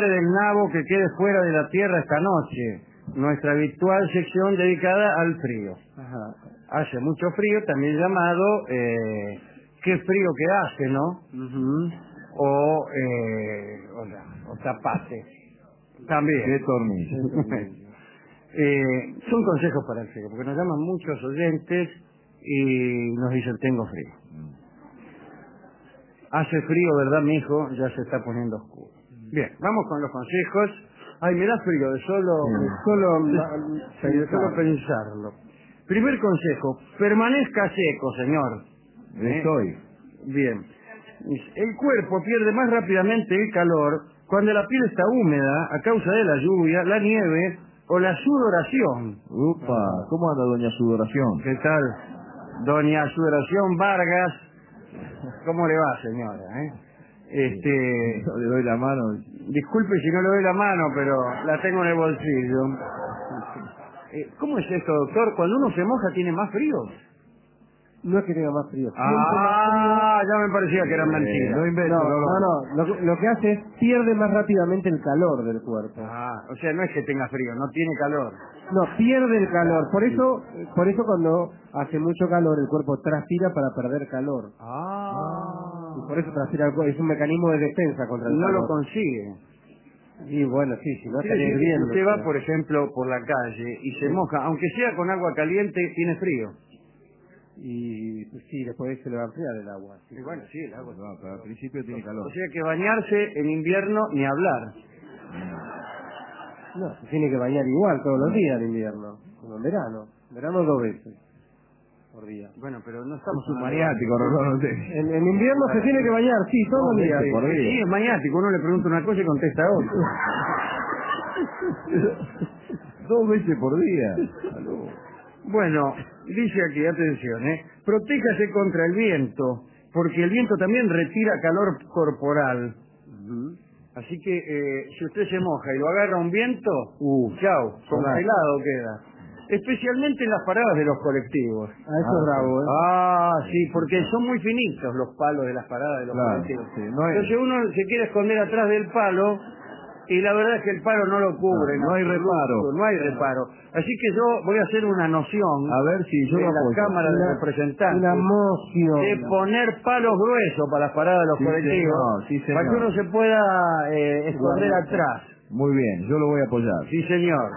hombre del nabo que quede fuera de la tierra esta noche. Nuestra habitual sección dedicada al frío. Ajá. Hace mucho frío, también llamado qué frío que hace, ¿no? O tapate. También. Qué tornillo. Son consejos para el frío, porque nos llaman muchos oyentes y nos dicen tengo frío. Hace frío, ¿verdad, mijo? Ya se está poniendo oscuro. Bien, vamos con los consejos. Ay, me da frío de solo pensarlo. Primer consejo, permanezca seco, señor. Estoy. Bien. El cuerpo pierde más rápidamente el calor cuando la piel está húmeda a causa de la lluvia, la nieve o la sudoración. Upa, ¿cómo anda doña Sudoración? ¿Qué tal? Doña Sudoración Vargas. ¿Cómo le va, señora? No le doy la mano. Disculpe si no le doy la mano, pero la tengo en el bolsillo. ¿Cómo es esto, doctor? Cuando uno se moja, ¿tiene más frío? No es que tenga más frío. Ya me parecía que eran mentiras. Lo que hace es pierde más rápidamente el calor del cuerpo. O sea, no es que tenga frío, no tiene calor. No, pierde el calor. Por eso cuando hace mucho calor el cuerpo transpira para perder calor. Y por eso transpira el cuerpo. Es un mecanismo de defensa contra el calor. No lo consigue. Y bueno, sí, si no Sí, estaría hirviendo. usted va, por ejemplo, por la calle y se moja, aunque sea con agua caliente, tiene frío. Y pues, sí, después se le va a enfriar el agua. Sí, bueno, sí, el agua. No, pero al principio tiene calor. O sea que bañarse en invierno ni hablar. No, se tiene que bañar igual todos los días en invierno, como en verano. En verano 2 veces por día. Bueno, pero no estamos Es un maniático, no sé. En invierno se tiene que bañar, sí, todos los días. por día. Sí, es maniático, uno le pregunta una cosa y contesta otra. 2 veces por día. Bueno, dice aquí, atención, protéjase contra el viento, porque el viento también retira calor corporal. Así que si usted se moja y lo agarra un viento, chao, congelado queda. Especialmente en las paradas de los colectivos. Eso es bravo, Sí, porque son muy finitos los palos de las paradas de los colectivos. Sí, Entonces uno se quiere esconder atrás del palo y la verdad es que el palo no lo cubre. No hay reparo. No hay reparo. Así que yo voy a hacer una noción A ver si yo en lo la apoyo. Cámara de Representantes una moción de poner palos gruesos para las paradas de los colectivos, sí, señor. para que uno se pueda esconder atrás. Muy bien, yo lo voy a apoyar. Sí, señor.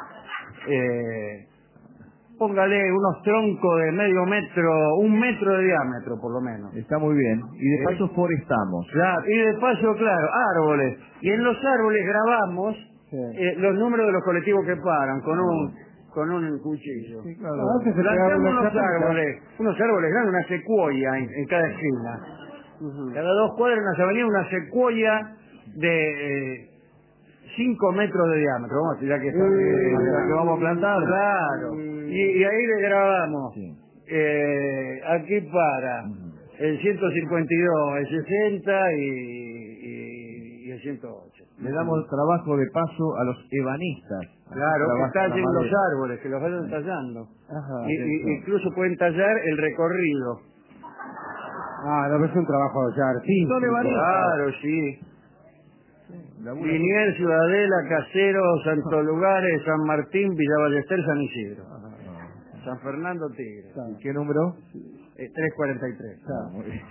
Póngale unos troncos de medio metro, 1 metro de diámetro por lo menos. Está muy bien. Y de paso forestamos. Claro, y de paso, claro, árboles. Y en los árboles grabamos los números de los colectivos que paran con un cuchillo. Sí, claro. Plantamos unos árboles grandes, una secuoya en cada esquina. Cada 2 cuadras en las avenidas una secuoya de 5 metros de diámetro. Vamos a tirar que vamos a plantar. Claro. Y ahí le grabamos. Sí. Aquí para el 152, el 60 y el 108. Le damos trabajo de paso a los ebanistas. Claro, que tallen los árboles, que los vayan tallando. Incluso pueden tallar el recorrido. No, es un trabajo artístico. Son ebanistas. Claro, sí. Liniers, Ciudadela, Casero, Santo Lugares, San Martín, Villa Ballester, San Isidro. San Fernando, Tigre. ¿Qué número? 343. Muy bien.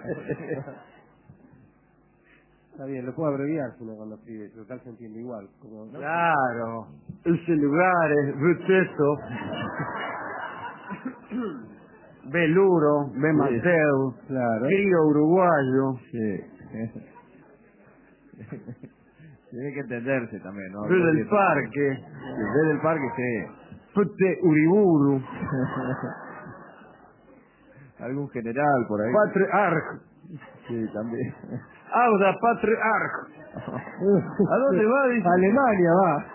Está bien, lo puedo abreviar si no cuando escribe, total se entiende igual. ¿No? Claro. Ese lugar es Ruteso. Beluro, Mateo, claro. Crío Uruguayo. Sí. Tiene que entenderse también, ¿no? Del Parque. Desde el parque, sí. Pute Uriburu. Algún general por ahí. Patriarch. Sí, también. Auda Patriarch. ¿A dónde va? Dice. Alemania va.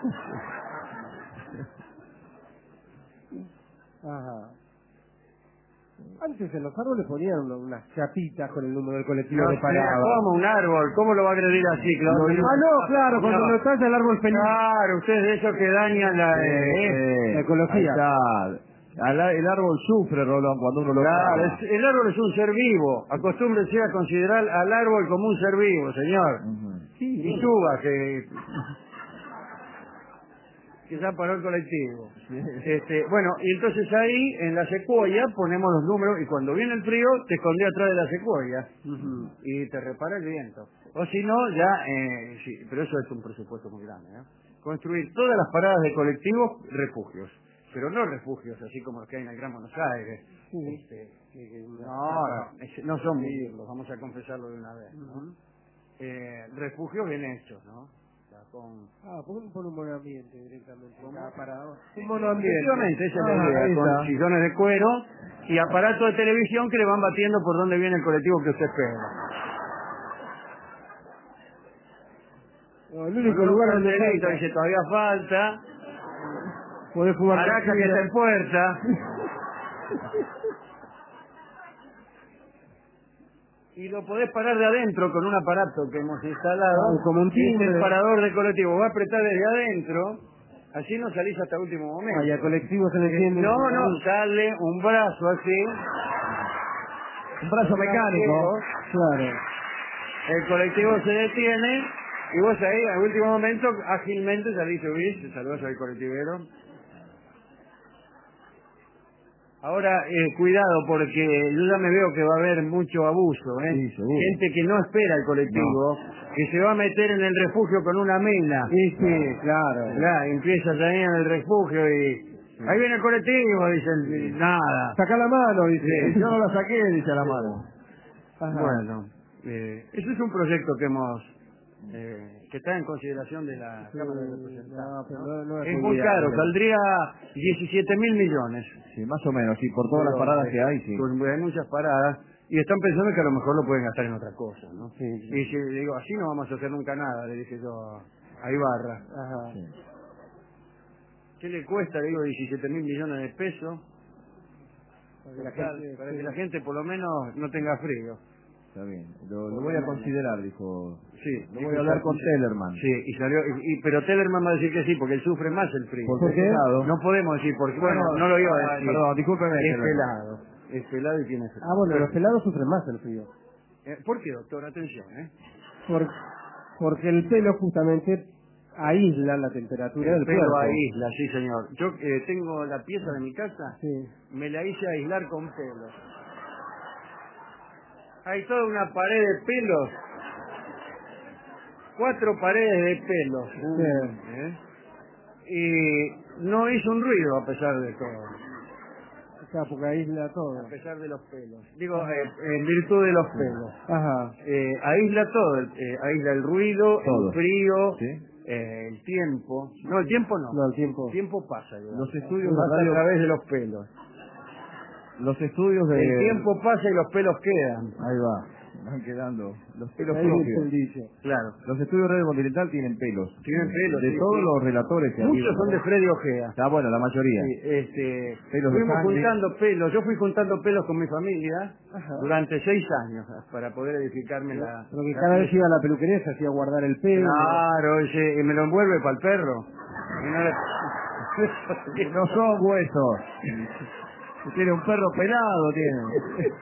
Ajá. Antes en los árboles ponían unas chapitas con el número del colectivo de parada. ¿Cómo un árbol? ¿Cómo lo va a agredir así? No, claro, cuando no talla el árbol feliz. Claro, ustedes de esos que dañan la ecología. El árbol sufre, Rolón, cuando uno lo... Claro, el árbol es un ser vivo. Acostúmbrese a considerar al árbol como un ser vivo, señor. Sí. Y suba, que ya paró el colectivo. Bueno, y entonces ahí, en la secuoya, ponemos los números, y cuando viene el frío, te escondés atrás de la secuoya, y te repara el viento. O si no, ya, sí, pero eso es un presupuesto muy grande, ¿no? Construir todas las paradas de colectivos, refugios. Pero no refugios así como los que hay en el Gran Buenos Aires. No son mirlos, vamos a confesarlo de una vez, ¿no? Refugios bien hechos, ¿no? Por un monoambiente directamente. Un monoambiente. Efectivamente, esa es la idea, con sillones de cuero y aparatos de televisión que le van batiendo por donde viene el colectivo que usted espera. No, el único lugar donde dice todavía falta. podés jugar Araca que está en puerta. Y lo podés parar de adentro con un aparato que hemos instalado. Como un timbre. Es el parador de colectivo. Va a apretar desde adentro. Así no salís hasta el último momento. Y al colectivo se le enciende. No, sale un brazo así. Un brazo mecánico. Claro. El colectivo se detiene y vos ahí, al último momento, ágilmente salís, subís, saludás al colectivero. Ahora, cuidado, porque yo ya me veo que va a haber mucho abuso, ¿eh? Sí, seguro. Gente que no espera el colectivo, que se va a meter en el refugio con una mena. Sí, claro. Claro, empiezas ahí en el refugio y... Ahí viene el colectivo, dicen, nada. Saca la mano, dice. Yo no la saqué, dice a la mano. Ajá. Bueno, eso es un proyecto que hemos... que está en consideración de la Cámara de Representantes. No Es muy caro, saldría 17.000 millones. Sí, más o menos, sí, por todas las paradas que hay, sí. Hay muchas paradas y están pensando que a lo mejor lo pueden gastar en otra cosa, ¿no? Sí. Y si digo, así no vamos a hacer nunca nada, le dije yo a Ibarra. Ajá. Sí. ¿Qué le cuesta, le digo, 17.000 millones de pesos? Para que la gente por lo menos no tenga frío. Está bien, lo voy a considerar, dijo. Sí, lo voy a hablar con Tellerman. Sí, y salió, pero Tellerman va a decir que sí, porque él sufre más el frío. ¿Por qué? No podemos decir, porque bueno, no lo iba a decir. Perdón, discúlpeme. Es pelado y tiene frío. Bueno, los pelados sufren más el frío. ¿Por qué, doctor? Atención, Porque el pelo justamente aísla la temperatura del pelo cuerpo. aísla, sí señor. Yo tengo la pieza de mi casa, Sí. me la hice aislar con pelos. Hay toda una pared de pelos. 4 paredes de pelos. Sí. Y no hizo un ruido a pesar de todo. Claro, porque aísla todo. A pesar de los pelos. Digo, en virtud de los pelos. Ajá. Aísla todo. Aísla el ruido, Todo. el frío, ¿Sí? el tiempo. No, el tiempo no. No, el tiempo. El tiempo pasa. Los estudios pasa de radio... a través de los pelos. Los estudios de... El tiempo pasa y los pelos quedan. Ahí va, van quedando los pelos Ahí dice el propios. dicho. Claro. Los estudios de Radio Continental tienen pelos. Tienen pelos. De sí, todos sí. los relatores que Muchos son de Freddy Ojea. Está bueno, la mayoría. Sí, Pelos de fuimos sangre. juntando pelos. Yo fui juntando pelos con mi familia Ajá. durante 6 años para poder edificarme la... Pero que cada vez que iba a la peluquería se hacía guardar el pelo. Claro, y me lo envuelve para el perro. Y no le- No son huesos. Tiene un perro pelado, tiene.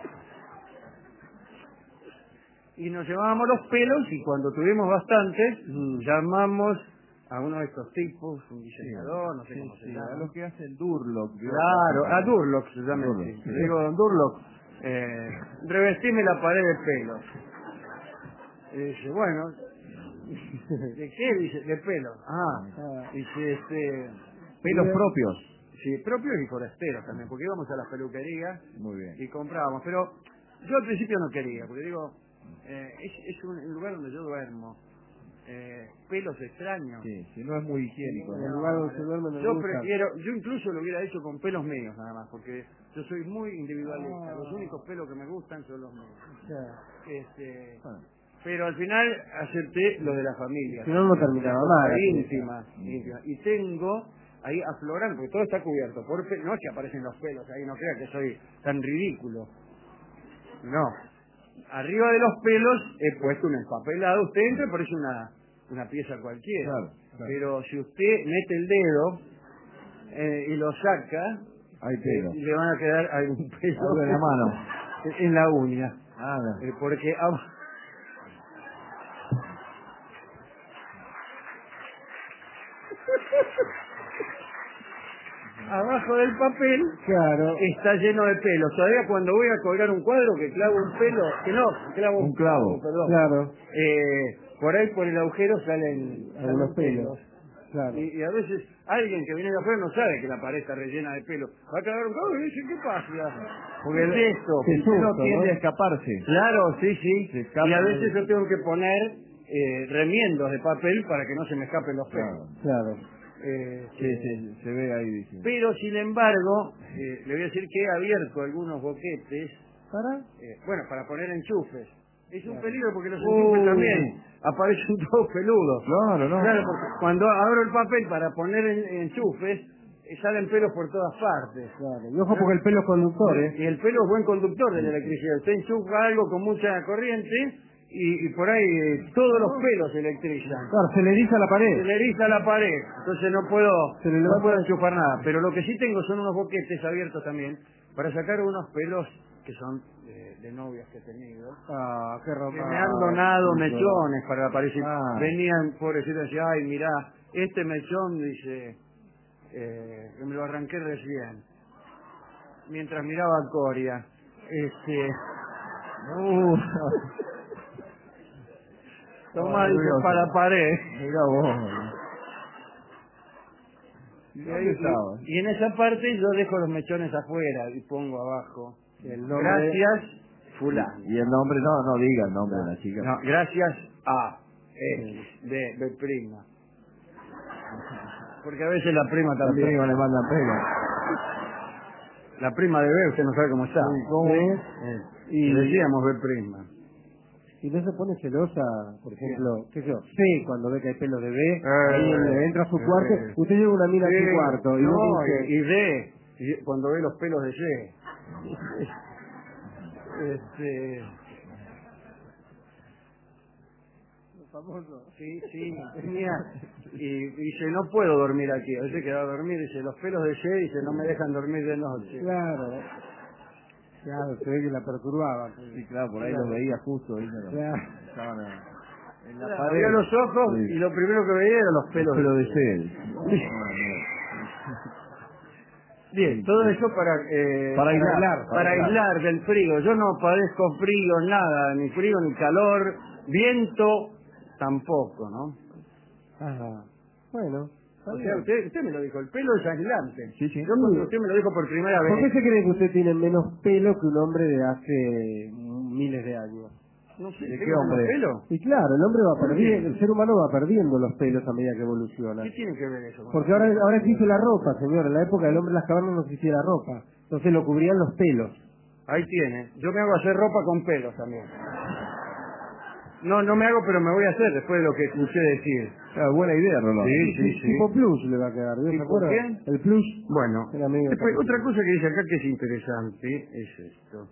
Y nos llevábamos los pelos y cuando tuvimos bastantes, llamamos a uno de estos tipos, un diseñador, no sé cómo se A llama. los que hacen Durlock. Claro, a Durlock se llama. Durlock, Sí. sí. Le digo, don Durlock, revestime la pared de pelos. Y dice, bueno, ¿de qué? Dice, de pelos. Dice, Pelos propios. sí, propios y forasteros también, porque íbamos a las peluquerías Muy bien. y comprábamos. Pero yo al principio no quería, porque digo, es un lugar donde yo duermo. Pelos extraños. Sí, si no es muy higiénico. En ¿no? el lugar donde se duerme no Yo gusta. prefiero, yo incluso lo hubiera hecho con pelos míos nada más, porque yo soy muy individualista. Los únicos pelos que me gustan son los míos. Bueno. Pero al final acepté lo de la familia. Si no, no terminaba mal. Íntima. Y tengo ahí aflorando, porque todo está cubierto por pelos. No es que aparecen los pelos ahí, no crea que soy tan ridículo. No. Arriba de los pelos he puesto un empapelado. Usted entra y parece una pieza cualquiera. Claro. Pero si usted mete el dedo y lo saca, Hay pelo. le van a quedar algún pelo Algo en la mano. en la uña. Nada. Porque Abajo del papel Claro. está lleno de pelos. Todavía cuando voy a colgar un cuadro que clavo un pelo, que no, clavo Un clavo. perdón. Claro. Por ahí por el agujero salen Algunos pelos. Claro. Y a veces alguien que viene de afuera no sabe que la pared está rellena de pelo. Va a clavar un cuadro y dice, ¿qué pasa? Porque ¿Qué es esto? Qué el pelo susto, tiende ¿no? a escaparse. Claro, sí. Se escapa Y a veces de- yo tengo que poner remiendos de papel para que no se me escapen los pelos. Claro. Sí, se ve ahí, dice. Pero, sin embargo, le voy a decir que he abierto algunos boquetes, ¿Para? para poner enchufes. Es un peligro porque los Oh. enchufes también aparecen todos peludos. Claro, no. Claro, porque cuando abro el papel para poner enchufes, salen pelos por todas partes. Claro. Y ojo porque el pelo es conductor, ¿eh? Y el pelo es buen conductor de la electricidad. Usted enchufa algo con mucha corriente y por ahí todos los pelos se electrizan. Claro, se le eriza la Se pared. le eriza la pared, entonces no puedo enchufar nada. Pero lo que sí tengo son unos boquetes abiertos también para sacar unos pelos que son de novias que he tenido. Ah, qué Que romántico. me han donado mechones para aparecer. Ah. Venían pobrecitos y decían, ay, mirá, este mechón, dice, que me lo arranqué recién. Mientras miraba a Coria. Tomá, dice, Orgulloso. para pared. Mira vos. Y en esa parte yo dejo los mechones afuera y pongo abajo. El nombre- Gracias, fulano. Y el nombre, no diga el nombre de la chica. No, gracias a X, de prima. Porque a veces la prima La también. prima le mandan pelo. La prima de B, usted no sabe cómo está. Sí, ¿cómo? Y decíamos B prima. Y no se pone celosa, por ejemplo, qué sé yo, C, cuando ve que hay pelos de B, ahí entra a su cuarto, usted lleva una mina a su cuarto y no, no dice, y D, cuando ve los pelos de C. famoso. Sí, tenía. Y dice, no puedo dormir aquí. A veces quedaba a dormir, dice, los pelos de C, dice, no me dejan dormir de noche. Claro, se ve que la perturbaba. Sí, claro, por ahí los veía justo. Ahí Claro. estaban en la Claro, pared. abría los ojos Sí. y lo primero que veía eran los pelos Pelo de de C. sed. Bien, todo eso Para aislar del frío. Yo no padezco frío, nada, ni frío ni calor, viento tampoco, ¿no? Ajá. Bueno. O sea, usted me lo dijo, el pelo es aislante. Sí. Yo cuando usted me lo dijo por primera ¿Por qué vez, se cree que usted tiene menos pelo que un hombre de hace miles de años? no sé, ¿de ¿tengo qué hombre? menos pelo? Y claro, el hombre va ¿Por perdiendo, qué? el ser humano va perdiendo los pelos a medida que evoluciona. ¿Qué tiene que ver eso? Porque ahora existe la ropa, señor. En la época del hombre de las cavernas no existía la ropa. Entonces lo cubrían los pelos. Ahí tiene. Yo me hago hacer ropa con pelos también. No me hago, pero me voy a hacer después de lo que escuché decir. Claro, buena idea, Rolón. Sí. Tipo plus le va a quedar. ¿Se ¿Tipo acuerda? qué? El plus. Bueno, Era medio después, parecido. otra cosa que dice acá que es interesante es esto.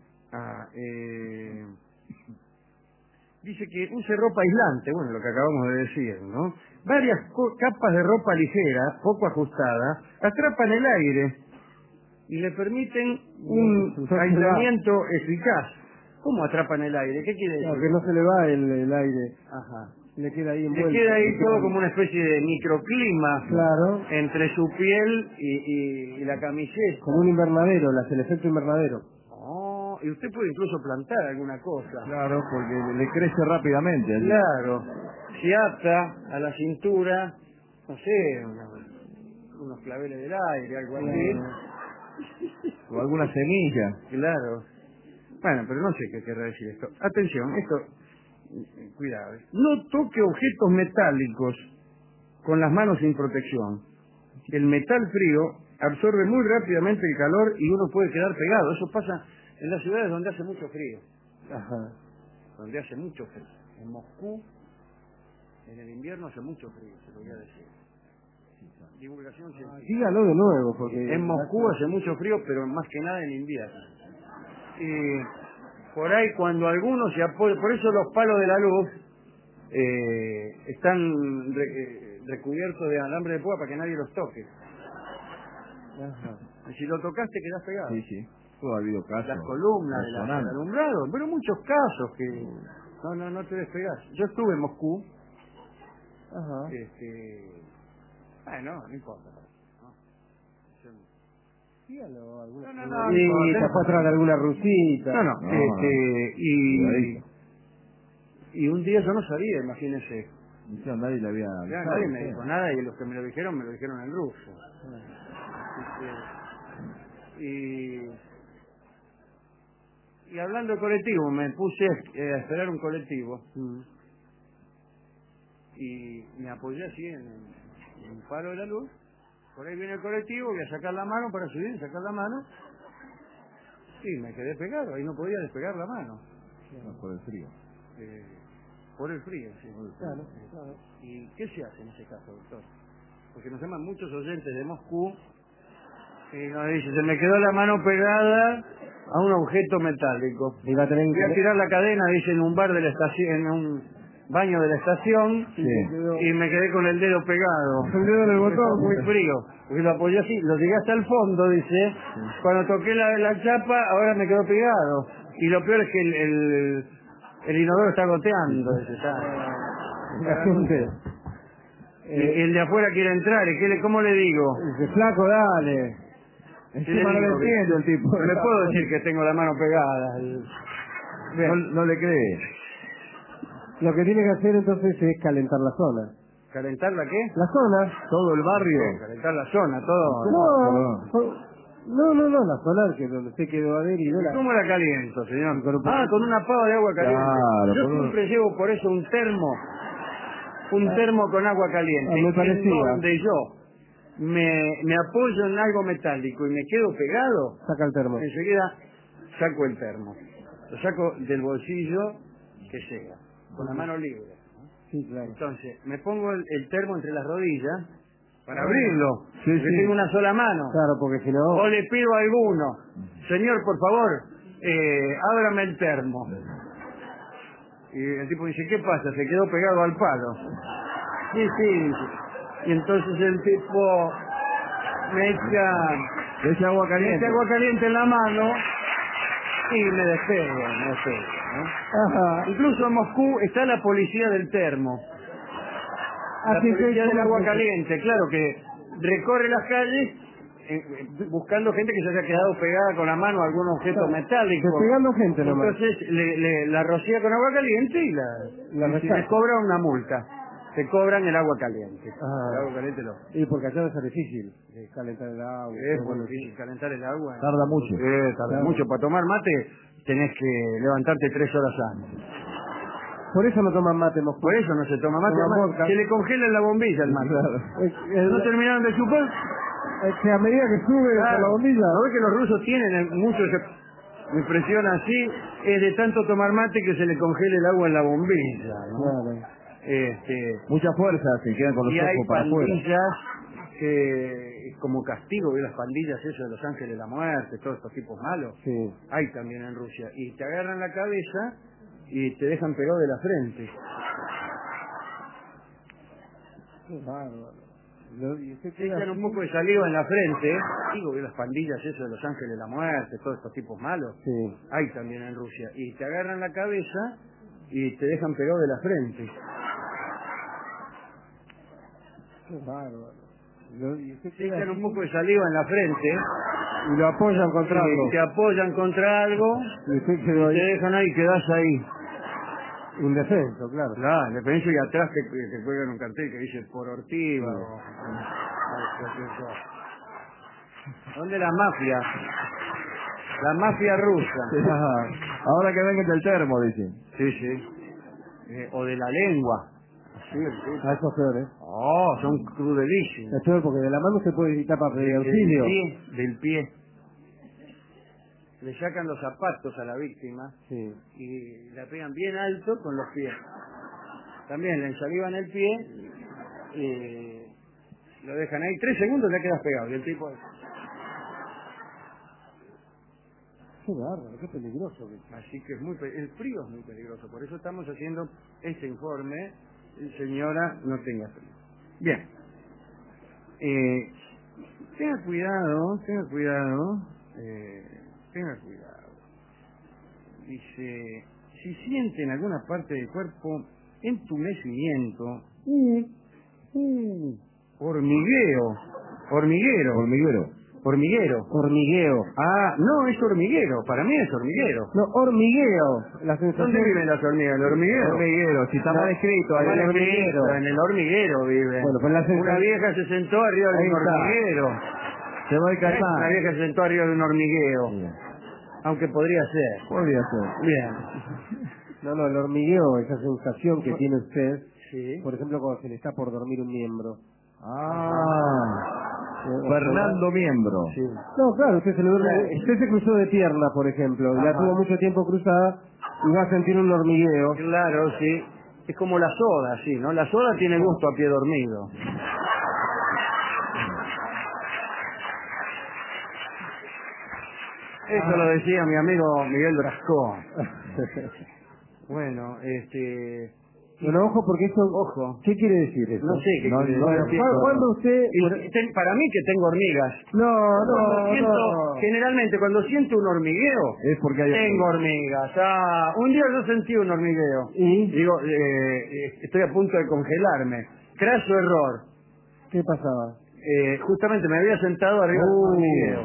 Dice que use ropa aislante, bueno, lo que acabamos de decir, ¿no? Varias capas de ropa ligera, poco ajustada, atrapan el aire y le permiten un aislamiento eficaz. ¿Cómo atrapan el aire? ¿Qué quiere decir? Claro, que no se le va el aire. Ajá. Le queda ahí Le envuelto. queda ahí todo como una especie de microclima Claro. entre su piel y la camiseta. Como un invernadero, el efecto invernadero. Oh, y usted puede incluso plantar alguna cosa. Claro, porque le crece rápidamente. ¿Sí? Claro. Se ata a la cintura, no sé, unos claveles del aire, algo así. O alguna semilla. Claro. Bueno, pero no sé qué querrá decir esto. Atención, esto, cuidado. No toque objetos metálicos con las manos sin protección. El metal frío absorbe muy rápidamente el calor y uno puede quedar pegado. Eso pasa en las ciudades donde hace mucho frío. Ajá. Donde hace mucho frío. En Moscú, en el invierno hace mucho frío, se lo voy a decir. Divulgación científica. Dígalo de nuevo, porque... En Moscú hace mucho frío, pero más que nada en invierno. Y por ahí cuando algunos se apoyan, por eso los palos de la luz están recubiertos de alambre de púa para que nadie los toque. Ajá. Y si lo tocaste quedás pegado. Sí. Pudo haber habido casos. Las columnas del resonantes. alumbrado, pero muchos casos que no te despegás. Yo estuve en Moscú, Ajá. Bueno, no importa. Dígalo, alguna No, rusita, fue atrás de alguna rusita. No, y un día yo no sabía, imagínese. Yo, nadie le había Ya, avisado, nadie me ¿sí? dijo nada y los que me lo dijeron en ruso. Y hablando de colectivo, me puse a esperar un colectivo y me apoyé así en un palo de la luz. Por ahí viene el colectivo, voy a sacar la mano para subir, sacar la mano. Sí, me quedé pegado, ahí no podía despegar la mano. No, por el frío. Por el frío, sí. Claro. ¿Y qué se hace en ese caso, doctor? Porque nos llaman muchos oyentes de Moscú y nos dicen, se me quedó la mano pegada a un objeto metálico. Y va a tener Voy a tirar la cadena, dice, en un bar de la estación, en un baño de la estación, Sí. y me quedé con el dedo pegado. El dedo en el botón. Estaba muy frío, porque lo apoyé así, lo llegué hasta el fondo, dice. Cuando toqué la chapa, ahora me quedó pegado. Y lo peor es que el inodoro está goteando, dice, La gente. y el de afuera quiere entrar, ¿y cómo le digo? Dice, flaco, dale. Encima no le entiendo el tipo. No le puedo decir que tengo la mano pegada. No le cree. Lo que tiene que hacer entonces es calentar la zona. ¿Calentar la qué? La zona. Todo el barrio. Calentar la zona, todo. No, la zona que donde usted quedó adherido. ¿Cómo la caliento, señor? Con una pava de agua caliente. Claro, Yo siempre llevo por eso un termo con agua caliente. Me parecía. En donde yo me apoyo en algo metálico y me quedo pegado, Saca el termo. enseguida saco el termo. Lo saco del bolsillo que llega, con la mano libre. Sí, claro. Entonces, me pongo el termo entre las rodillas para abrirlo, Sí, porque sí. tengo una sola mano. Claro, porque si no... O le pido a alguno, señor, por favor, ábrame el termo. Y el tipo dice, ¿qué pasa? Se quedó pegado al palo. Sí. Y entonces el tipo me echa agua caliente. en la mano y me despego, ¿no? Ajá. Incluso en Moscú está la policía del termo. La Así policía que del agua caliente, claro, que recorre las calles buscando gente que se haya quedado pegada con la mano a algún objeto metálico. Despegando gente nomás. Entonces la rocía con agua caliente y les cobra una multa. Te cobran el agua caliente. El agua caliente no. Y porque allá es difícil calentar el agua. Es muy difícil calentar el agua. Tarda mucho. Tarda mucho. Para tomar mate tenés que levantarte 3 horas antes. Por eso no toman mate, Moscú. Por eso no se toma mate. Toma Además, vodka. se le congela en la bombilla el mate. ¿No terminaron de chupar? Es que a medida que sube por la bombilla... ¿No ves que los rusos tienen muchos... Me impresiona así, es de tanto tomar mate que se le congela el agua en la bombilla, ¿no? Claro. Mucha fuerza, se quedan con los Y hay ojos para afuera. pandillas que, como castigo, las pandillas esas de los ángeles de la muerte, todos estos tipos malos, Sí. hay también en Rusia. Y te agarran la cabeza y te dejan pegado de la frente. Qué bárbaro. Te echan un poco de saliva en la frente, digo que las pandillas esas de los ángeles de la muerte, todos estos tipos malos, Sí. hay también en Rusia. Y te agarran la cabeza y te dejan pegado de la frente. Qué bárbaro. Te echan un poco de saliva en la frente Y lo apoyan contra algo. y te apoyan contra algo Y usted y quedó te ahí dejan ahí, quedás ahí. indefenso, claro. Claro, independencia y atrás te cuelgan un cartel que dice por Ortiva o cualquier cosa. ¿Dónde la mafia? La mafia rusa. Ajá. Ahora que vengan del termo, dicen. Sí. O de la lengua. Sí. A eso es peor, ¿eh? Oh, son crudelísimos. Es peor porque de la mano se puede evitar para pedir auxilio. Del pie. Le sacan los zapatos a la víctima Sí. y la pegan bien alto con los pies. También le ensalivan el pie y lo dejan ahí 3 segundos y ya quedas pegado. Y el tipo... Qué bárbaro, qué peligroso. Así que el frío es muy peligroso. Por eso estamos haciendo este informe. Señora, no tenga frío. Bien. Tenga cuidado. Dice, si siente en alguna parte del cuerpo entumecimiento Hormigueo. Hormiguero. Hormiguero. Hormiguero. Hormigueo. Ah, no, es hormiguero. Para mí es hormiguero. No, hormigueo. La sensación... ¿Dónde viven las hormigas? ¿El hormiguero? Hormiguero, si está mal escrito, ahí Mal el escrito, en el hormiguero vive. Bueno, pues la sensación... Una vieja se sentó arriba de Ahí un está. hormiguero. Se va a Una calmar. vieja se sentó arriba de un hormiguero. Aunque podría ser. Podría ser. Bien. No, el hormigueo, esa sensación que tiene usted, Sí. por ejemplo, cuando se le está por dormir un miembro. Fernando Miembro. Sí. No, claro, usted se le duerme... Usted se cruzó de pierna, por ejemplo, y la tuvo mucho tiempo cruzada y va a sentir un hormigueo. Claro, sí. Es como la soda, sí, ¿no? La soda tiene gusto a pie dormido. Eso lo decía mi amigo Miguel Brascón. Bueno, Bueno, ojo, porque eso... Ojo. ¿Qué quiere decir eso? No sé qué No, quiere no decir. entiendo. Cuando usted... Para mí que tengo hormigas. No. Generalmente cuando siento un hormigueo, Es porque hay... tengo hormigas. Ah, un día yo sentí un hormigueo. ¿Y Digo, estoy a punto de congelarme. Craso error. qué pasaba? Justamente me había sentado arriba de un hormigueo.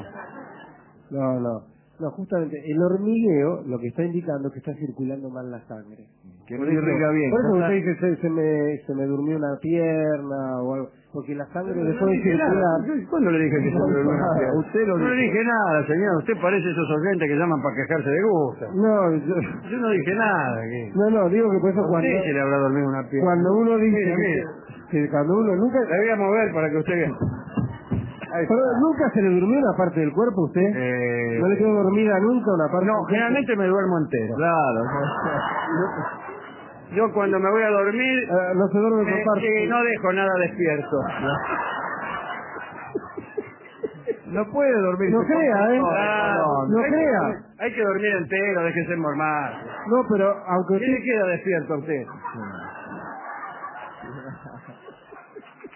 No, justamente el hormigueo lo que está indicando es que está circulando mal la sangre. Que no irriga bien. Por eso usted dice se me durmió una pierna o algo, porque la sangre después de dije circular... nada. ¿Cuándo le dije que se me durmió una pierna? Usted lo No le dijo. dije nada, señor. Usted parece esos oyentes que llaman para quejarse de gusto. No, Yo no dije nada. no, digo que por eso cuando... Sí, se le habrá dormido una pierna. Cuando uno dice Mire. que cuando uno nunca... La voy a mover para que usted vea. Pero, ¿nunca se le durmió una parte del cuerpo a usted? ¿No le quedó dormida nunca una parte? No, del cuerpo? generalmente me duermo entero. Claro. Yo cuando me voy a dormir, No se duerme por parte. no dejo nada despierto. No puede dormir. No crea, ¿eh? No hay crea. hay que dormir entero, déjese mormar. No, pero aunque ¿Quién usted... le queda despierto a usted?